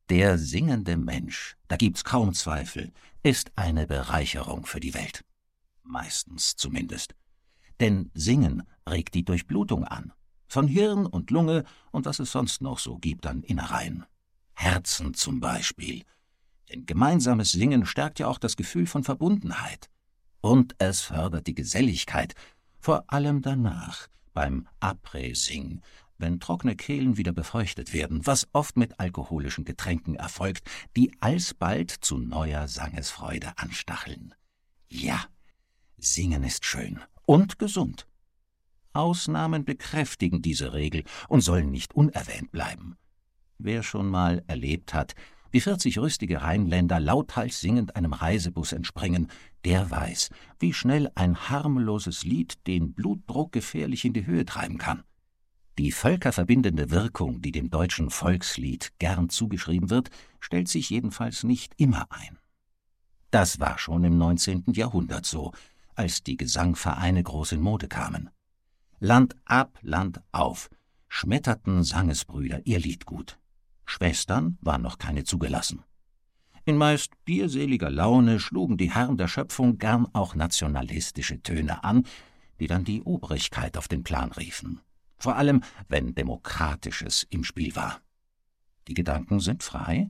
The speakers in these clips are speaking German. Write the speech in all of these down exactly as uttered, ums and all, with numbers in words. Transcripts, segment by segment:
Der singende Mensch, da gibt's kaum Zweifel, ist eine Bereicherung für die Welt. Meistens zumindest. Denn Singen regt die Durchblutung an. Von Hirn und Lunge und was es sonst noch so gibt an Innereien. Herzen zum Beispiel. Denn gemeinsames Singen stärkt ja auch das Gefühl von Verbundenheit. Und es fördert die Geselligkeit, vor allem danach, beim Après-Sing, wenn trockene Kehlen wieder befeuchtet werden, was oft mit alkoholischen Getränken erfolgt, die alsbald zu neuer Sangesfreude anstacheln. Ja, Singen ist schön und gesund. Ausnahmen bekräftigen diese Regel und sollen nicht unerwähnt bleiben. Wer schon mal erlebt hat, wie vierzig rüstige Rheinländer lauthals singend einem Reisebus entspringen, der weiß, wie schnell ein harmloses Lied den Blutdruck gefährlich in die Höhe treiben kann. Die völkerverbindende Wirkung, die dem deutschen Volkslied gern zugeschrieben wird, stellt sich jedenfalls nicht immer ein. Das war schon im neunzehnten Jahrhundert so, als die Gesangvereine groß in Mode kamen. Land ab, Land auf, schmetterten Sangesbrüder ihr Liedgut. Schwestern waren noch keine zugelassen. In meist bierseliger Laune schlugen die Herren der Schöpfung gern auch nationalistische Töne an, die dann die Obrigkeit auf den Plan riefen. Vor allem, wenn Demokratisches im Spiel war. Die Gedanken sind frei?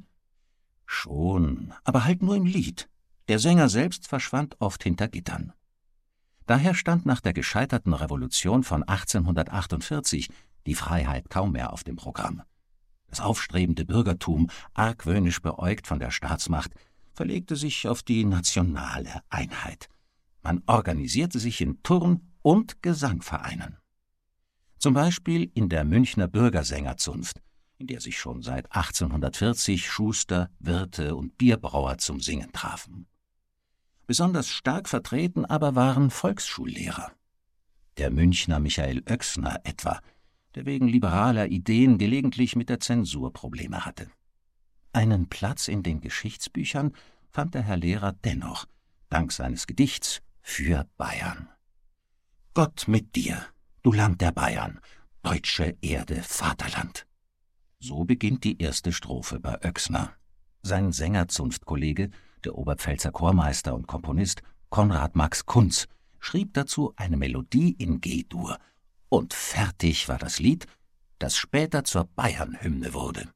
Schon, aber halt nur im Lied. Der Sänger selbst verschwand oft hinter Gittern. Daher stand nach der gescheiterten Revolution von achtzehnhundertachtundvierzig die Freiheit kaum mehr auf dem Programm. Das aufstrebende Bürgertum, argwöhnisch beäugt von der Staatsmacht, verlegte sich auf die nationale Einheit. Man organisierte sich in Turn- und Gesangvereinen. Zum Beispiel in der Münchner Bürgersängerzunft, in der sich schon seit achtzehnhundertvierzig Schuster, Wirte und Bierbrauer zum Singen trafen. Besonders stark vertreten aber waren Volksschullehrer. Der Münchner Michael Oechsner etwa, der wegen liberaler Ideen gelegentlich mit der Zensur Probleme hatte. Einen Platz in den Geschichtsbüchern fand der Herr Lehrer dennoch, dank seines Gedichts für Bayern. Gott mit dir, du Land der Bayern, deutsche Erde, Vaterland. So beginnt die erste Strophe bei Oechsner. Sein Sängerzunftkollege, der Oberpfälzer Chormeister und Komponist Konrad Max Kunz, schrieb dazu eine Melodie in G-Dur. Und fertig war das Lied, das später zur Bayern-Hymne wurde.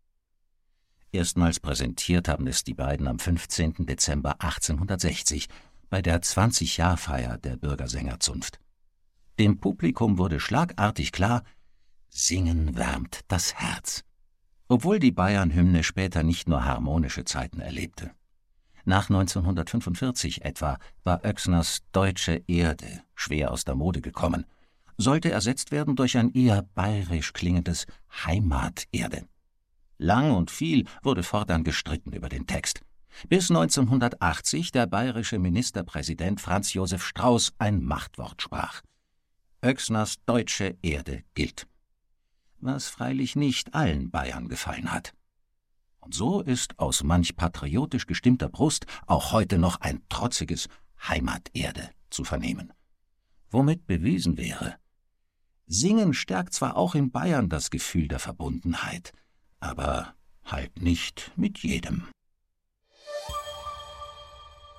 Erstmals präsentiert haben es die beiden am fünfzehnten Dezember achtzehnhundertsechzig bei der zwanzig-Jahr-Feier der Bürgersängerzunft. Dem Publikum wurde schlagartig klar, Singen wärmt das Herz. Obwohl die Bayern-Hymne später nicht nur harmonische Zeiten erlebte. Nach neunzehnhundertfünfundvierzig etwa war Oechsners Deutsche Erde schwer aus der Mode gekommen, sollte ersetzt werden durch ein eher bayerisch klingendes Heimaterde. Lang und viel wurde fortan gestritten über den Text, bis neunzehnhundertachtzig der bayerische Ministerpräsident Franz Josef Strauß ein Machtwort sprach. Oechsners Deutsche Erde gilt. Was freilich nicht allen Bayern gefallen hat. Und so ist aus manch patriotisch gestimmter Brust auch heute noch ein trotziges Heimaterde zu vernehmen. Womit bewiesen wäre, Singen stärkt zwar auch in Bayern das Gefühl der Verbundenheit, aber halt nicht mit jedem.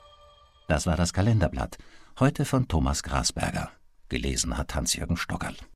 Das war das Kalenderblatt, heute von Thomas Grasberger. Gelesen hat Hans-Jürgen Stockerl.